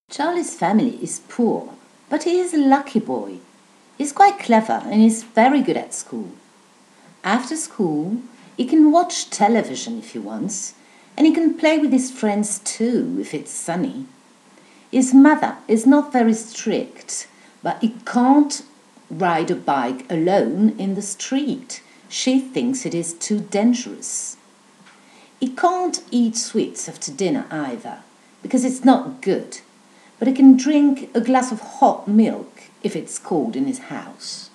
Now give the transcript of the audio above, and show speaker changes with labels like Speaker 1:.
Speaker 1: Charlie's family is poor, but he is a lucky boy. He's quite clever and he's very good at school. After school, he can watch television if he wants, and he can play with his friends too if it's sunny. His mother is not very strict, but he can't ride a bike alone in the street. She thinks it is too dangerous. He can't eat sweets after dinner either, because it's not good, but he can drink a glass of hot milk if it's cold in his house.